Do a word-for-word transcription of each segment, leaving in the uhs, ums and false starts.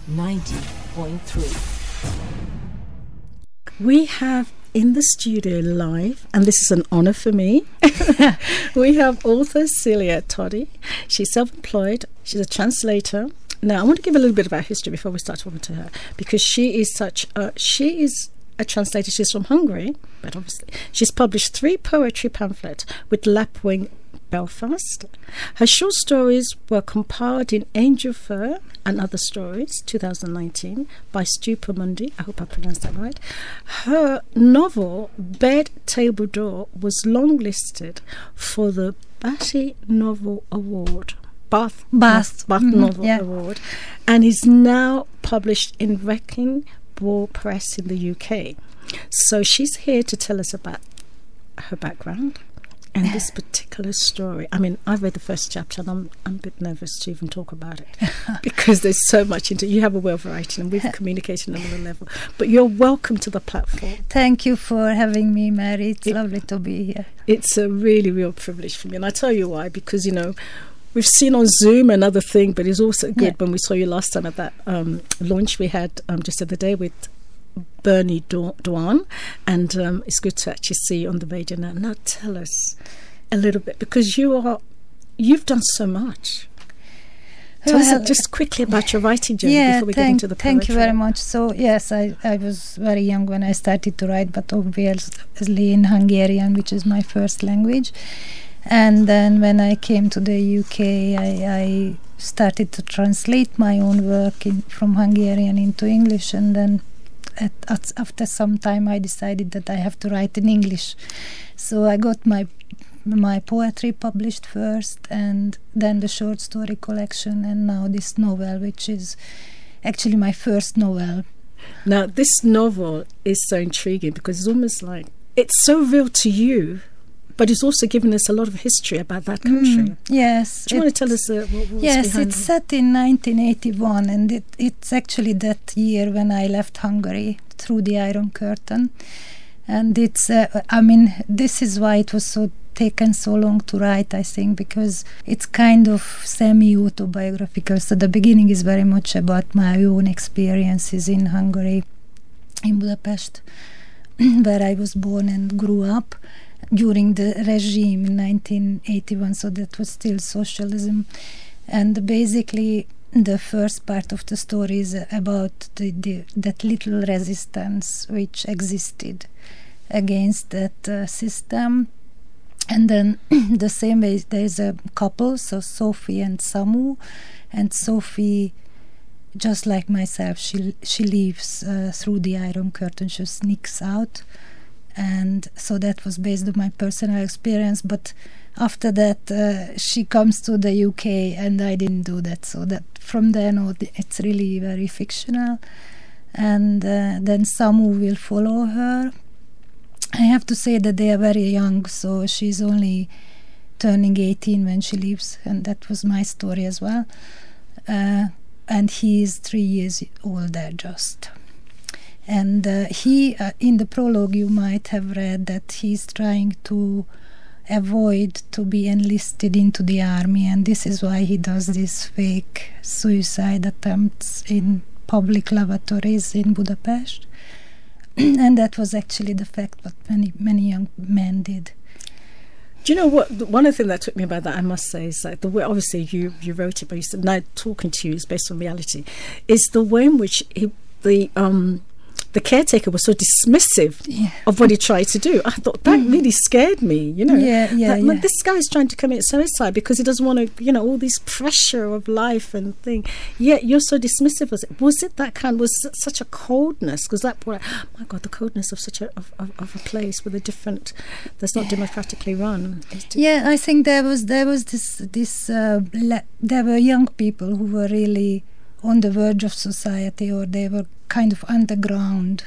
ninety point three. We have in the studio live, and this is an honour for me, we have author Celia Toddy. She's self-employed. She's a translator. Now, I want to give a little bit about history before we start talking to her, because she is such a, she is a translator. She's from Hungary, but obviously she's published three poetry pamphlets with Lapwing Belfast. Her short stories were compiled in Angel Fur and Other Stories, two thousand nineteen, by Stupa Mundi. I hope I pronounced that right. Her novel, Bed Table Door, was longlisted for the Batty Novel Award. Bath, Bath, Bath mm-hmm, Novel yeah. Award, and is now published in Wrecking Ball Press in the U K. So she's here to tell us about her background and this particular story. I mean, I've read the first chapter and I'm, I'm a bit nervous to even talk about it because there's so much into it. You have a way of writing and we've communicated on another level. But you're welcome to the platform. Thank you for having me, Mary. It's it, lovely to be here. It's a really, real privilege for me. And I tell you why, because, you know, we've seen on Zoom another thing, but it's also good yeah. when we saw you last time at that um, launch we had um, just the other day with Bernie Dwan, and um, it's good to actually see you on the radio now. Now tell us a little bit, because you are, you've done so much. Tell well, us just quickly about your writing journey yeah, before we thank, get into the poetry. Thank you very much. So yes, I, I was very young when I started to write, but obviously in Hungarian, which is my first language. And then when I came to the U K, I, I started to translate my own work in, from Hungarian into English, and then at, at, after some time I decided that I have to write in English. So I got my my poetry published first, and then the short story collection, and now this novel, which is actually my first novel. Now this novel is so intriguing because it's almost like it's so real to you, but it's also given us a lot of history about that country. Mm, yes. Do you want to tell us uh, what, what's yes, behind it's it? set in nineteen eighty-one, and it, it's actually that year when I left Hungary through the Iron Curtain. And it's, uh, I mean, this is why it was so taken so long to write, I think, because it's kind of semi-autobiographical. So the beginning is very much about my own experiences in Hungary, in Budapest, where I was born and grew up during the regime in nineteen eighty-one, so that was still socialism. And basically the first part of the story is about the, the, that little resistance which existed against that uh, system. And then the same way there's a couple, so Sophie and Samu, and Sophie, just like myself, she she leaves uh, through the Iron Curtain, she sneaks out. And so that was based on my personal experience, but after that uh, she comes to the U K and I didn't do that, so that from then on it's really very fictional. And uh, then Samu will follow her. I have to say that they are very young, so she's only turning eighteen when she leaves, and that was my story as well. Uh, and he is three years older just. And uh, he, uh, in the prologue, you might have read that he's trying to avoid to be enlisted into the army, and this is why he does these fake suicide attempts in public lavatories in Budapest. And that was actually the fact what many, many young men did. Do you know what? One of the things that took me about that, I must say, is like the way, obviously you, you wrote it, but you said now talking to you is based on reality, is the way in which he, the um the caretaker was so dismissive yeah. of what he tried to do. I thought that mm. really scared me, you know. Yeah, yeah, that, yeah. This guy is trying to commit suicide because he doesn't want to, you know, all this pressure of life and thing. Yet you're so dismissive. Was it, was it that kind, was it such a coldness? Because that brought, oh my God, the coldness of such a, of, of, of a place with a different, that's not yeah. democratically run. Yeah, I think there was, there was this, this uh, le- there were young people who were really on the verge of society, or they were kind of underground,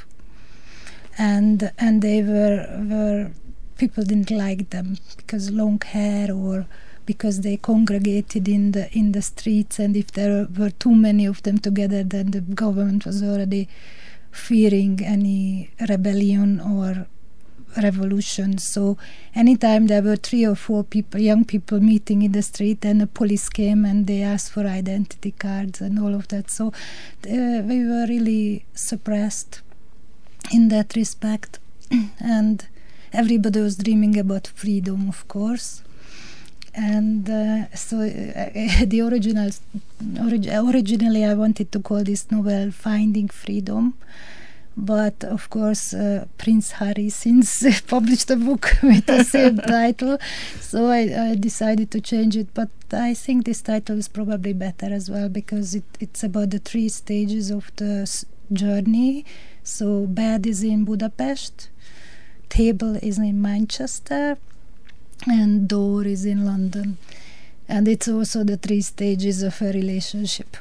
and and they were were people didn't like them because long hair, or because they congregated in the in the streets, and if there were too many of them together, then the government was already fearing any rebellion or revolution. So anytime there were three or four people, young people meeting in the street, and the police came and they asked for identity cards and all of that. So uh, we were really suppressed in that respect. And everybody was dreaming about freedom, of course. And uh, so uh, the original, orig- originally I wanted to call this novel Finding Freedom. But of course, uh, Prince Harry since published a book with the same title, so I, I decided to change it. But I think this title is probably better as well, because it, it's about the three stages of the s- journey. So bed is in Budapest, table is in Manchester, and door is in London. And it's also the three stages of a relationship.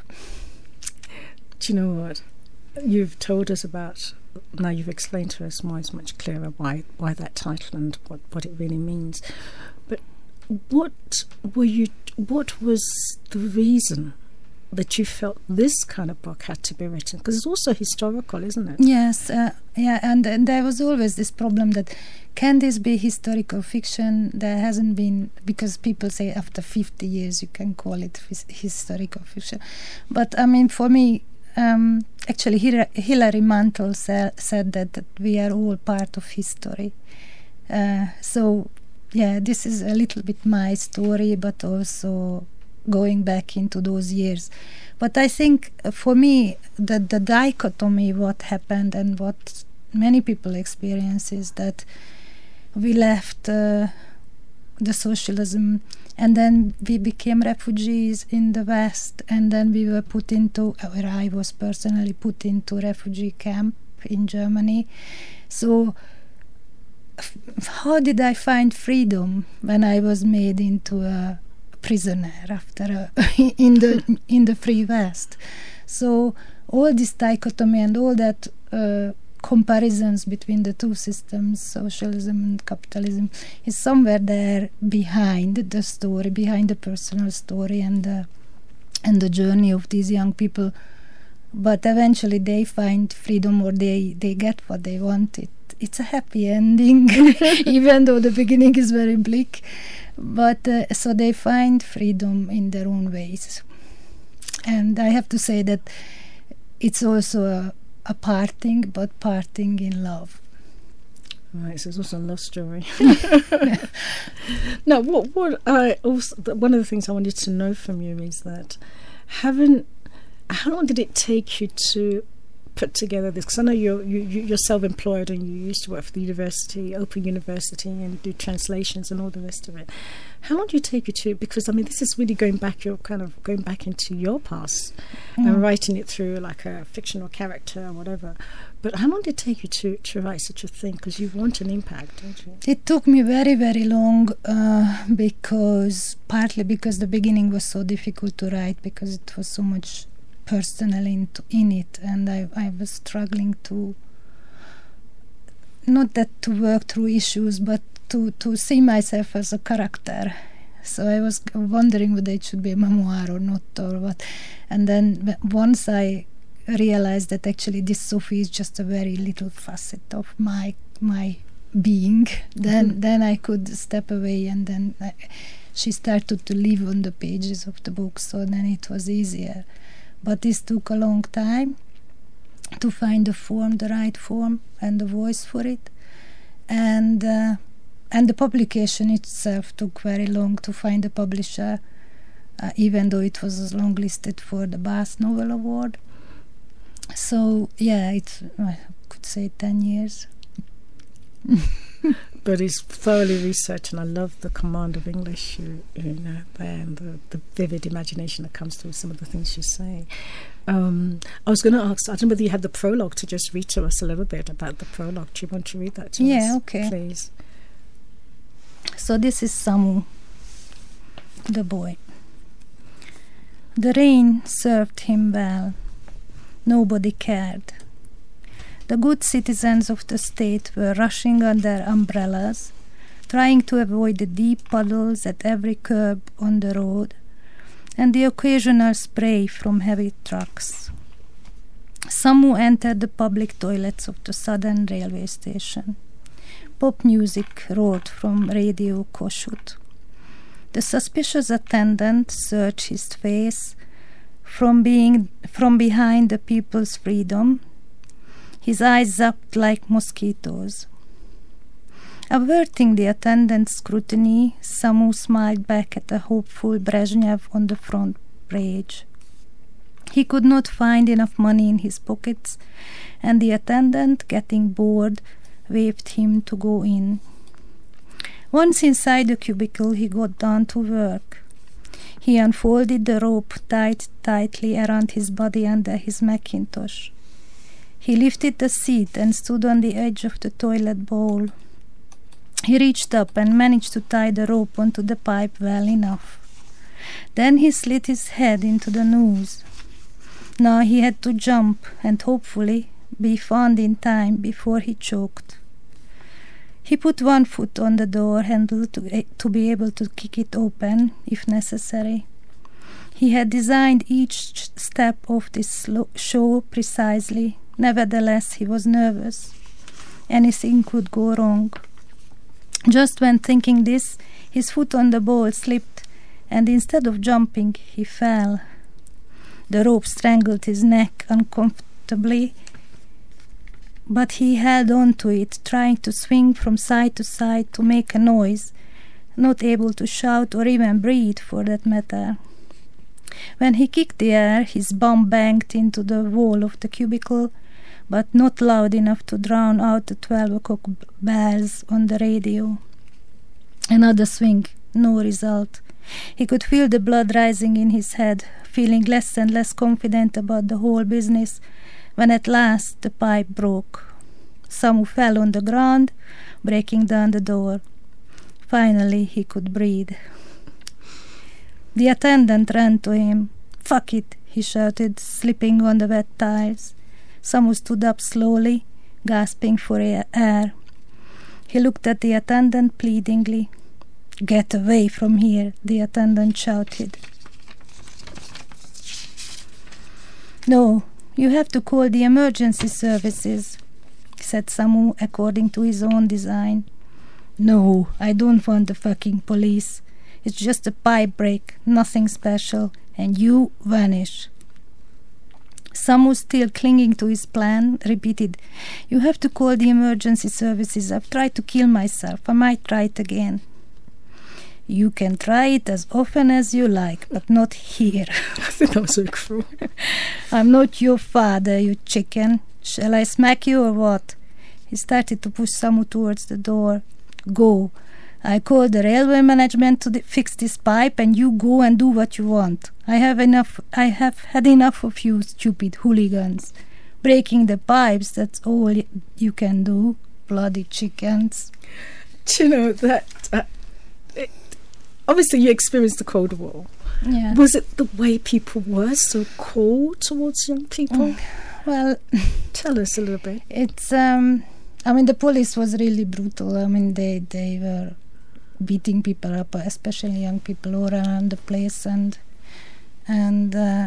Do you know what? You've told us about, now you've explained to us more, it's much clearer why why that title and what, what it really means. But what were you, what was the reason that you felt this kind of book had to be written? Because it's also historical, isn't it? Yes, uh, yeah, and, and there was always this problem that can this be historical fiction? There hasn't been, because people say after fifty years you can call it his, historical fiction. But I mean, for me, Um, actually, Hilary Mantel sa- said that, that we are all part of history. Uh, so, yeah, this is a little bit my story, but also going back into those years. But I think uh, for me, the, the dichotomy, what happened and what many people experience is that we left uh, the socialism, and then we became refugees in the West, and then we were put into, or I was personally put into refugee camp in Germany. So f- how did I find freedom when I was made into a prisoner after a in the in the free West? So all this dichotomy and all that uh, comparisons between the two systems, socialism and capitalism, is somewhere there behind the story, behind the personal story and the, and the journey of these young people. But eventually they find freedom, or they, they get what they want. It, it's a happy ending, even though the beginning is very bleak. But uh, so they find freedom in their own ways. And I have to say that it's also a a parting, but parting in love. Right, so it's also a love story. Now, what what I also, one of the things I wanted to know from you is that, haven't, how long did it take you to put together this? Because I know you're you, you're self-employed and you used to work for the university, Open University, and do translations and all the rest of it. How long did it take you to? Because I mean, this is really going back. You're kind of going back into your past mm. and writing it through like a fictional character or whatever. But how long did it take you to to write such a thing? Because you want an impact, don't you? It took me very, very long uh, because partly because the beginning was so difficult to write, because it was so much personal in, in it, and I, I was struggling to, not that to work through issues, but to, to see myself as a character. So I was wondering whether it should be a memoir or not, or what. And then once I realized that actually this Sophie is just a very little facet of my my being, then mm-hmm. then I could step away, and then I, she started to live on the pages of the book, so then it was easier. But this took a long time to find the form, the right form, and the voice for it. And uh, and the publication itself took very long to find a publisher, uh, even though it was longlisted for the Bass Novel Award. So, yeah, it's, I could say ten years. But it's thoroughly researched, and I love the command of English, you, you know, there, and the, the vivid imagination that comes through some of the things you say. Um, I was going to ask, I don't know whether you had the prologue to just read to us a little bit about the prologue. Do you want to read that to yeah, us? Yeah, okay. Please. So this is Samu, the boy. The rain served him well. Nobody cared. The good citizens of the state were rushing under umbrellas, trying to avoid the deep puddles at every curb on the road, and the occasional spray from heavy trucks. Samu entered the public toilets of the southern railway station. pop music roared from Radio Kossuth. The suspicious attendant searched his face from being from behind the People's Freedom. His eyes zapped like mosquitoes. Averting the attendant's scrutiny, Samu smiled back at the hopeful Brezhnev on the front page. He could not find enough money in his pockets, and the attendant, getting bored, waved him to go in. Once inside the cubicle, he got down to work. He unfolded the rope tied tightly around his body under his Macintosh. He lifted the seat and stood on the edge of the toilet bowl. He reached up and managed to tie the rope onto the pipe well enough. Then he slid his head into the noose. Now he had to jump and hopefully be found in time before he choked. He put one foot on the door handle to, to be able to kick it open if necessary. He had designed each step of this show precisely. Nevertheless, he was nervous. Anything could go wrong. Just when thinking this, his foot on the bowl slipped, and instead of jumping, he fell. The rope strangled his neck uncomfortably, but he held on to it, trying to swing from side to side to make a noise, not able to shout or even breathe for that matter. When he kicked the air, his bum banged into the wall of the cubicle, but not loud enough to drown out the twelve o'clock bells on the radio. Another swing, no result. He could feel the blood rising in his head, feeling less and less confident about the whole business, when at last the pipe broke. Samu fell on the ground, breaking down the door. Finally he could breathe. The attendant ran to him. "Fuck it," he shouted, slipping on the wet tiles. Samu stood up slowly, gasping for air. He looked at the attendant pleadingly. "Get away from here," the attendant shouted. "No, you have to call the emergency services," said Samu, according to his own design. "No, I don't want the fucking police. It's just a pipe break, nothing special, and you vanish." Samu, still clinging to his plan, repeated, "You have to call the emergency services. I've tried to kill myself. I might try it again." "You can try it as often as you like, but not here." I think that was so cruel. "I'm not your father, you chicken. Shall I smack you or what?" He started to push Samu towards the door. "Go. I called the railway management to fix this pipe, and you go and do what you want. I have enough. I have had enough of you stupid hooligans. Breaking the pipes, that's all y- you can do. Bloody chickens." Do you know that... Uh, it, obviously you experienced the Cold War. Yeah. Was it the way people were so cold towards young people? Well, tell us a little bit. It's... Um, I mean, the police was really brutal. I mean, they, they were beating people up, especially young people all around the place, and and uh,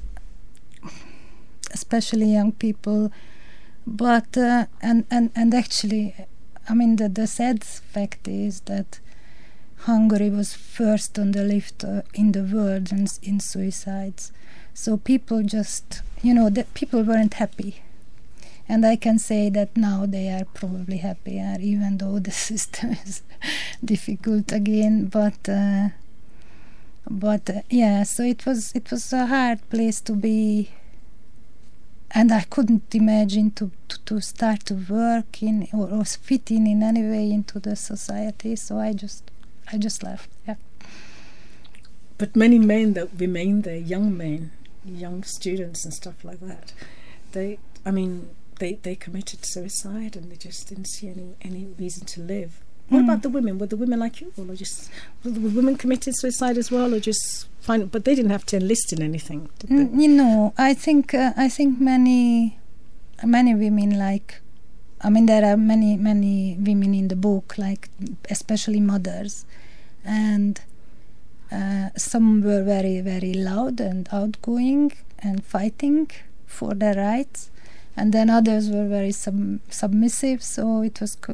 especially young people. But uh, and, and and actually, I mean, the, the sad fact is that Hungary was first on the list uh, in the world in, in suicides. So people just, you know, the people weren't happy. And I can say that now they are probably happier, even though the system is difficult again. But uh, but uh, yeah, so it was it was a hard place to be, and I couldn't imagine to, to, to start to work in or, or fit in in any way into the society. So I just I just left. Yeah. But many men that remained there, young men, young students and stuff like that, they, I mean. They, they committed suicide and they just didn't see any, any reason to live. What mm. about the women? Were the women like you, or just were the women committed suicide as well, or just find? But they didn't have to enlist in anything, did they? Mm, you know, I think uh, I think many many women like. I mean, there are many many women in the book, like especially mothers, and uh, some were very very loud and outgoing and fighting for their rights. And then others were very sub- submissive, so it was co-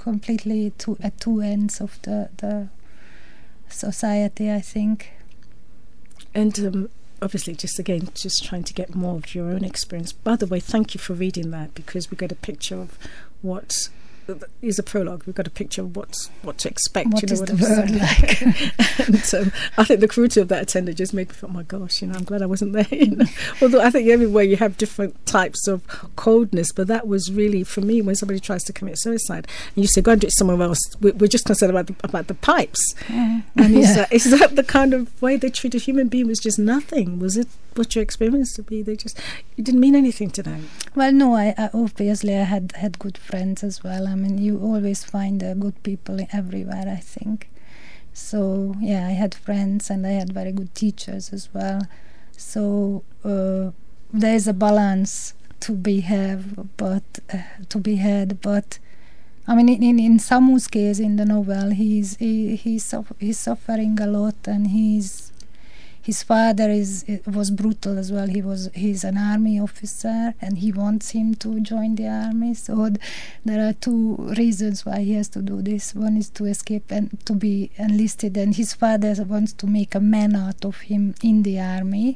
completely two, at two ends of the, the society, I think. And um, obviously, just again, just trying to get more of your own experience. By the way, thank you for reading that, because we got a picture of what is a prologue. We've got a picture of what's, what to expect. What you know is what the I'm world saying? like? And um, I think the cruelty of that attendant just made me feel, oh my gosh, you know, I'm glad I wasn't there. You know? Although I think everywhere you have different types of coldness, but that was really, for me, when somebody tries to commit suicide and you say, go and do it somewhere else, we're, we're just concerned about the, about the pipes. Mm. And is, Yeah. that, is that the kind of way they treat a human being? Was just nothing? Was it what your experience to be? They just, it didn't mean anything to them. Well, no, I, I obviously I had had good friends as well. I mean, you always find uh, good people everywhere, I think. So yeah, I had friends and I had very good teachers as well. So uh, there is a balance to be have, but uh, to be had. But I mean, in in Samu's case in the novel, he's he, he's suf- he's suffering a lot, and he's. His father is was brutal as well. He was he's an army officer, and he wants him to join the army. So th- there are two reasons why he has to do this. One is to escape and to be enlisted, and his father wants to make a man out of him in the army,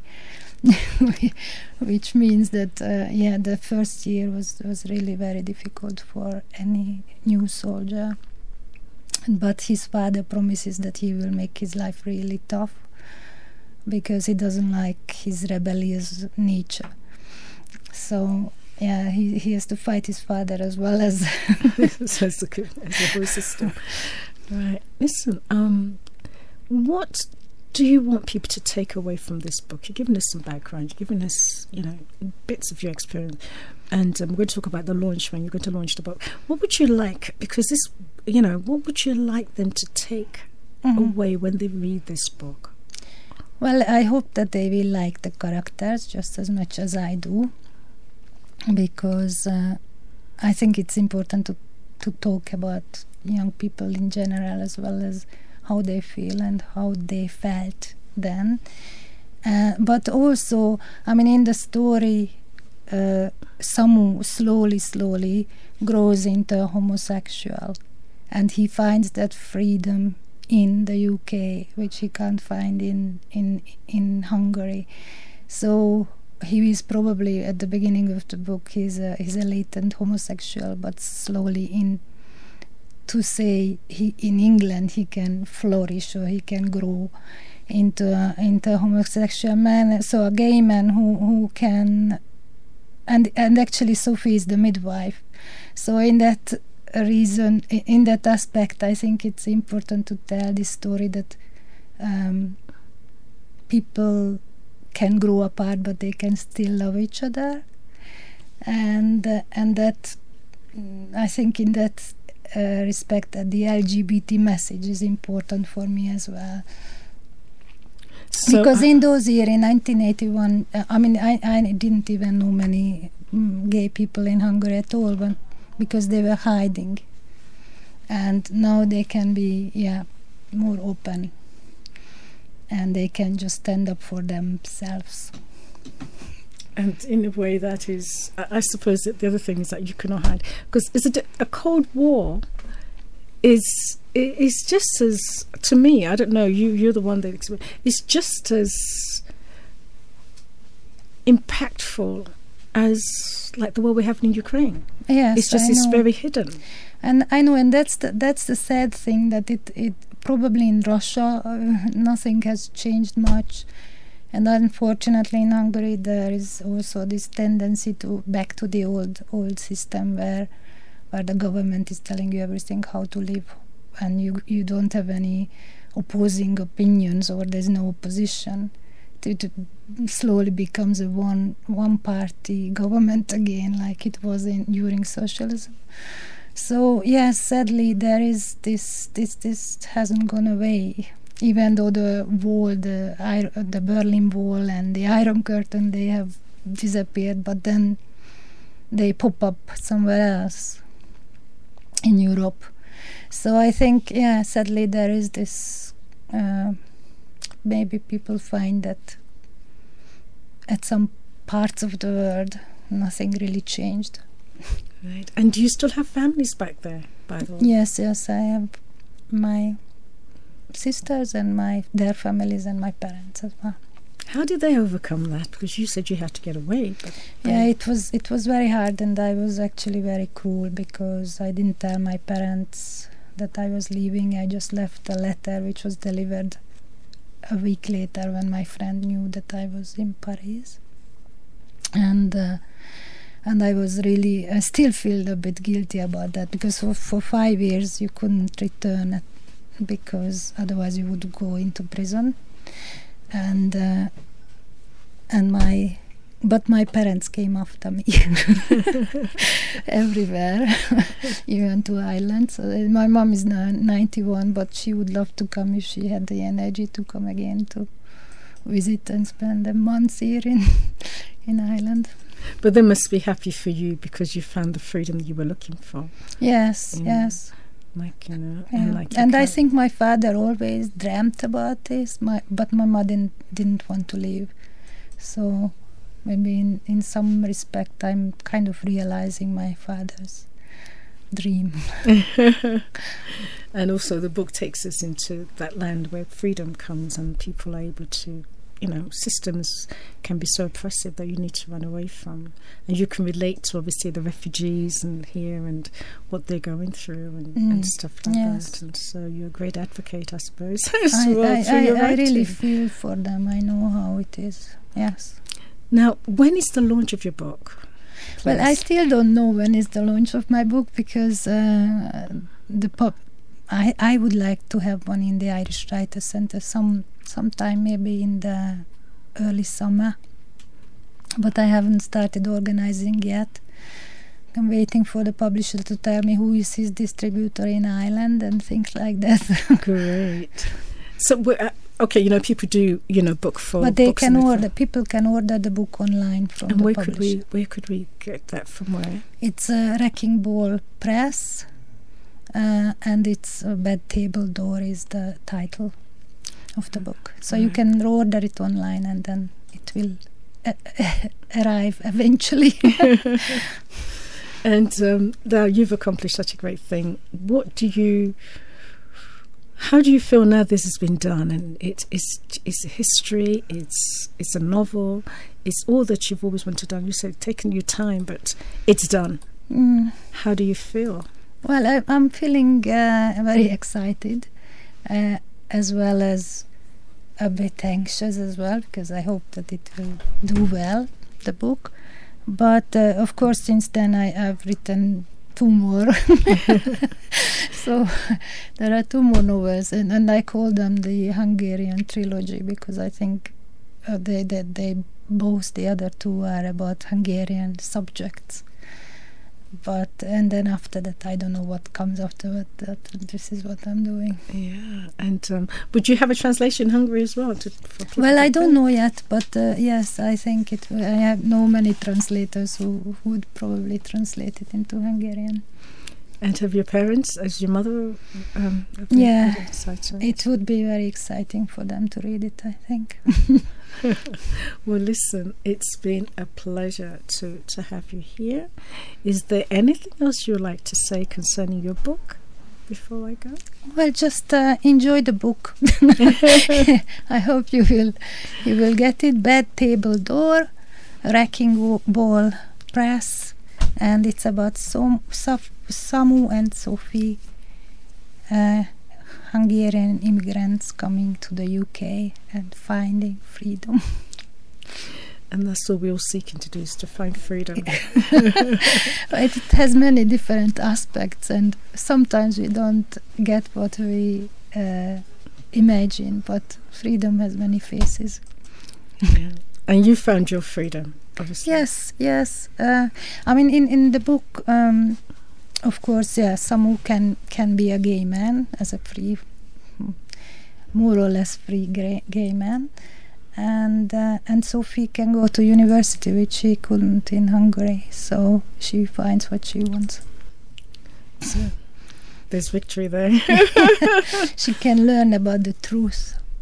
which means that uh, yeah, the first year was was really very difficult for any new soldier. But his father promises that he will make his life really tough, because he doesn't like his rebellious nature. So yeah, he, he has to fight his father as well as So as the, as the whole system. Right. Listen, um, what do you want people to take away from this book? You've given us some background, you've given us, you know, bits of your experience, and um, we're going to talk about the launch when you're going to launch the book. What would you like, because this, you know, what would you like them to take mm-hmm. away when they read this book? Well, I hope that they will like the characters just as much as I do, because uh, I think it's important to, to talk about young people in general, as well as how they feel and how they felt then. Uh, but also, I mean, in the story, uh, Samu slowly, slowly grows into a homosexual, and he finds that freedom in the U K, which he can't find in in in Hungary. So he is probably at the beginning of the book he's a he's a latent homosexual, but slowly in to say he in England he can flourish, or he can grow into a, into a homosexual man. So a gay man who who can, and and actually Sophie is the midwife. So in that reason, in that aspect, I think it's important to tell this story that um, people can grow apart, but they can still love each other, and uh, and that mm, I think in that uh, respect, that the L G B T message is important for me as well. So because in those years, in nineteen eighty-one, uh, I mean, I, I didn't even know many mm, gay people in Hungary at all, but because they were hiding, and now they can be yeah more open, and they can just stand up for themselves. And in a way that is, I, I suppose that the other thing is that you cannot hide, because is it a Cold War is is just as, to me, I don't know, you you're the one that experienced, it's just as impactful as like the war we have in Ukraine. Yes, it's just I it's know. very hidden. And I know, and that's the, that's the sad thing, that it, it probably in Russia uh, nothing has changed much, and unfortunately in Hungary there is also this tendency to back to the old old system where where the government is telling you everything how to live, and you you don't have any opposing opinions, or there's no opposition. It slowly becomes a one one party government again, like it was in during socialism. So yes, sadly there is this this this hasn't gone away, even though the wall, the the Berlin Wall and the Iron Curtain, they have disappeared, but then they pop up somewhere else in Europe. So I think yeah, sadly there is this. Uh, Maybe people find that at some parts of the world nothing really changed. Right. And do you still have families back there, by the way? Yes, yes, I have my sisters and my their families and my parents as well. How did they overcome that? Because you said you had to get away. But yeah, it was it was very hard, and I was actually very cruel because I didn't tell my parents that I was leaving. I just left a letter which was delivered a week later when my friend knew that I was in Paris. And uh, and I was really, I still feel a bit guilty about that, because for, for five years you couldn't return it, because otherwise you would go into prison. And uh, and my but my parents came after me everywhere, even to Ireland. So uh, my mom is now ninety-one, but she would love to come if she had the energy to come again to visit and spend a month here in in Ireland. But they must be happy for you because you found the freedom you were looking for. Yes, Mm. yes. Like, you know, Yeah. and like And you I can't- think my father always dreamt about this, my, but my mother didn't, didn't want to leave. So maybe in, in some respect I'm kind of realizing my father's dream. And also the book takes us into that land where freedom comes and people are able to, you know, systems can be so oppressive that you need to run away from. And you can relate to obviously the refugees and here and what they're going through and, Mm. and stuff like Yes. that. And so you're a great advocate, I suppose, as I, well, I, through I, your I really writing. feel for them. I know how it is. Yes. Now, when is the launch of your book? Well, I Please. still don't know when is the launch of my book, because uh, the pub. I I would like to have one in the Irish Writers Centre some sometime maybe in the early summer, but I haven't started organizing yet. I'm waiting for the publisher to tell me who is his distributor in Ireland and things like that. Great. So, we're, uh, okay, you know, people do, you know, book for But they books can and order. everything. People can order the book online from And the where publisher. could we where could we get that from? Where? It's a Wrecking Ball Press, uh, and it's a Bed Table Door is the title of the book. So you Right. can order it online, and then it will uh, arrive eventually. And um, now you've accomplished such a great thing. What do you? How do you feel now this has been done? And it, it's it's history. It's it's a novel. It's all that you've always wanted to do. You said it's taken you time, but it's done. Mm. How do you feel? Well, I, I'm feeling uh, very excited, uh, as well as a bit anxious as well, because I hope that it will do well, the book. But uh, of course, since then I have written two more. So there are two more novels, and, and I call them the Hungarian trilogy, because I think uh, they, they, they both, the other two, are about Hungarian subjects. But and then after that, I don't know what comes after that. This is what I'm doing. Yeah. And um, would you have a translation in Hungary as well? To, for people Well, I back don't there? know yet, but uh, yes, I think it. I have know many translators who who would probably translate it into Hungarian. And have your parents, as your mother, um, have they- Yeah. have they decided? It would be very exciting for them to read it, I think. Well, listen, it's been a pleasure to, to have you here. Is there anything else you'd like to say concerning your book before I go? Well, just uh, enjoy the book. I hope you will you will get it. Bed Table Door, Wrecking Ball Press, and it's about Som, Saf, Samu and Sophie, uh, Hungarian immigrants coming to the U K and finding freedom. And that's all we're all seeking to do, is to find freedom. It has many different aspects, and sometimes we don't get what we uh, imagine, but freedom has many faces. Yeah. And you found your freedom, obviously. Yes, yes. Uh, I mean, in, in the book, um, of course, yeah, Samu can, can be a gay man, as a free, more or less free gay, gay man. And uh, and Sophie can go to university, which she couldn't in Hungary. So she finds what she wants. So there's victory there. She can learn about the truth.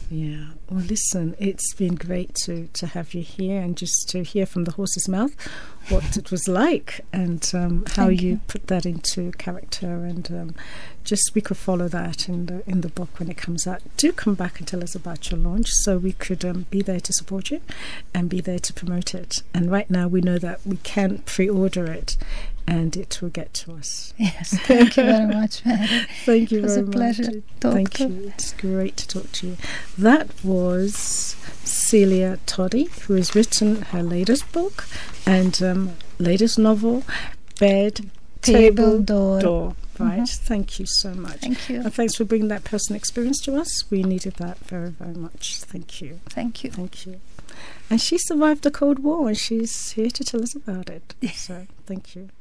Yeah. Well, listen, it's been great to, to have you here and just to hear from the horse's mouth what it was like and um, how you, you put that into character. And um, just we could follow that in the, in the book when it comes out. Do come back and tell us about your launch so we could um, be there to support you and be there to promote it. And right now we know that we can pre-order it and it will get to us. Yes, thank you very much, Mary. Thank you it was very a pleasure much. to talk Thank to. you. It's great to talk to you. That was Celia Toddy, who has written her latest book and um, latest novel, Bed, Table, Table, Door. Door. Right. Mhm. Thank you so much. Thank you. And thanks for bringing that personal experience to us. We needed that very, very much. Thank you. Thank you. Thank you. And she survived the Cold War and she's here to tell us about it. So thank you.